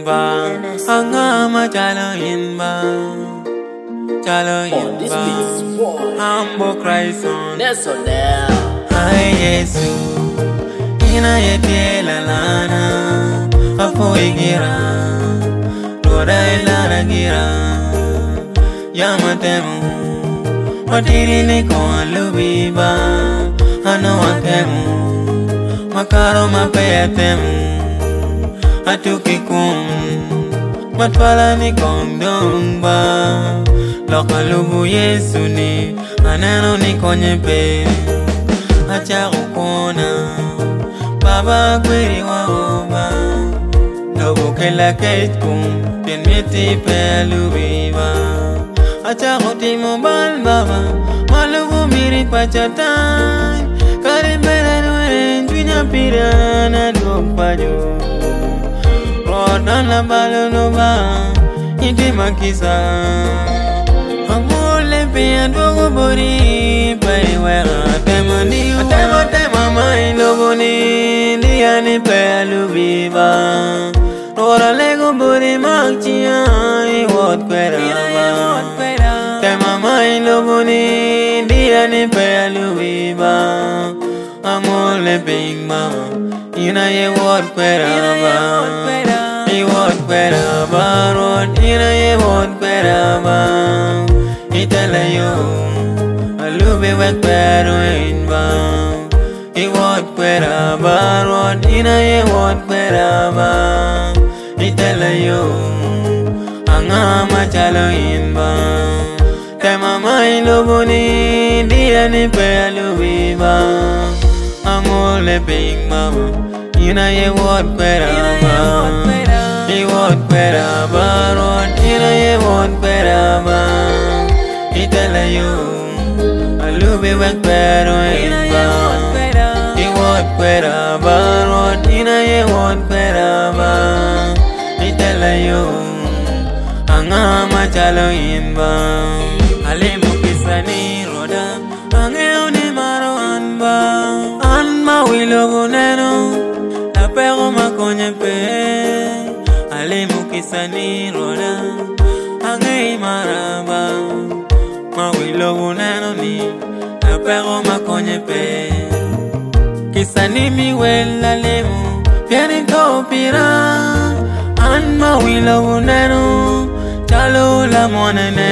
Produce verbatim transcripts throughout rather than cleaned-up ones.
inba, angama chalo inba, chalo inba. Humble Christ on. That's all there. Ay Yesu, ina yetiela lana, apo igira, roda ilara gira, yamatemu, watiri ni kwa lubiba, ano akemu, makaro mapeyatemu, atukikum, matwala ni kondongba, lokalubu Yesu ni, anano ni konyepe. Acha ukona Baba kweri wa oba Dobo kela keitkum Pien miti pelu viva Acha uti mobal baba Malugu miri pachatan Karimbera nuen Junya pirana Dompajo Rodan la balo noba Iti makisa Amule pia dogo bori Pai wera temani Atema tema mai logo ni Dia ni pelu viva Rora lego bori makchia I wot kwera ba Tema mai logo ni Dia ni pelu viva Amule ping mama Ina ye wot kwera ba I wot kwera ba Rot ina ye wot kwera ba Italayo Alube wek pero inba I wot kwera ba Rod ina ye wot kwera ba Italayo Angama chalo inba Tema mai lubuni Dia ni pe alubiba Amole ping mama Ina ye wot kwera ba I wot kwera ba Rod ina ye wot kwera ba Italayo Alube wek pero inba I wot kwera ba Rod ina ye wot kwera ba Italayo Angama chalo inba Alimu kisani roda Angeo ni maro anba Anma wilogo neno La pero makonye pe Alimu kisani roda Angei maraba Mawilo unano ni Apego makonye pe Kisani mi wela lemu Piani topira An mawilo unano Chalo la monene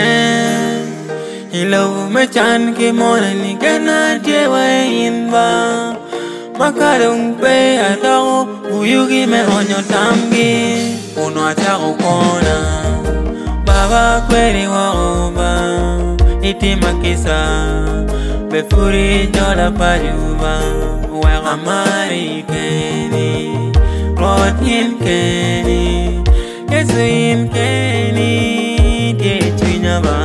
Ilo mechan ki moneni Kena tiewa inba Makarung pe atao Uyugi me onyo tamgi Uno atako kona Baba kweri wa oba Iti makisa Befuri jola pajuba Wega amari keni Rot in keni Yesu in keni Tie chuinyaba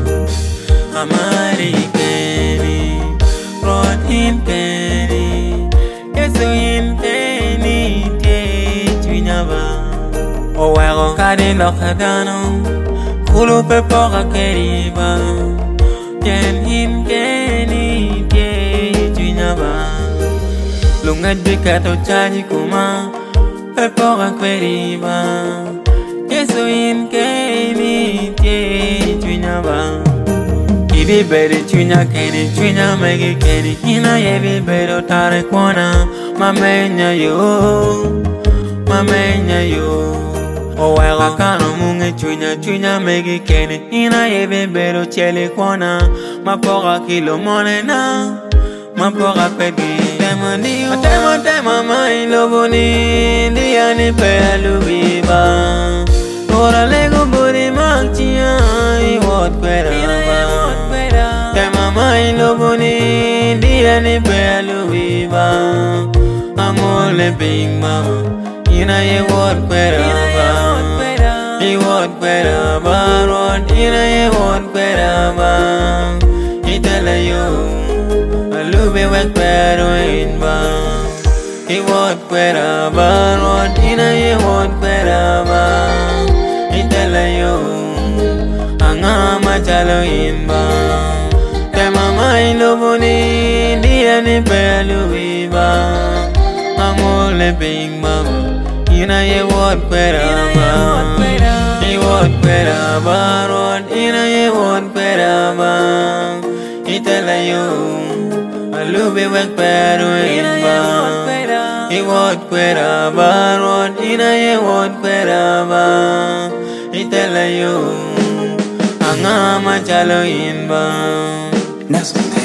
Amari keni Rot in keni Yesu in keni Tie chuinyaba O wego kadi lokadano Kulu pepora keriba Yen him keni Tie junyaba Lungat bikato chaji kuma Pepora keriba Yesu him keni Tie junyaba Ibi beri chunya keni Chunya megi keni Ina yebi bero tare kwana Mamenya yo Mamenya yo O wega kano munge chunya chunya megi kene Ina yebe bero chele kona Mapoga kilo monena Mapoga pedi Tema ni o tema tema mai loboni Dia ni pe alubiba Ora lego buri makchia I wot kwera ba Tema mai loboni Dia ni pe alubiba Amole ping mama Ina ye wot kwera ba I wot kwera ba Rod ina ye wot kwera ba Italayo Alube wek pero inba I wot kwera ba Rod ina ye wot kwera ba Italayo Angama chalo inba Tema mai loboni Dia ni pe alubiba Amole ping mama Ina ye wot kwera ba itela yo alubi wek pero inba I wot kwera ba rot ina ye wot kwera ba itela yo anga machalo inba Nazo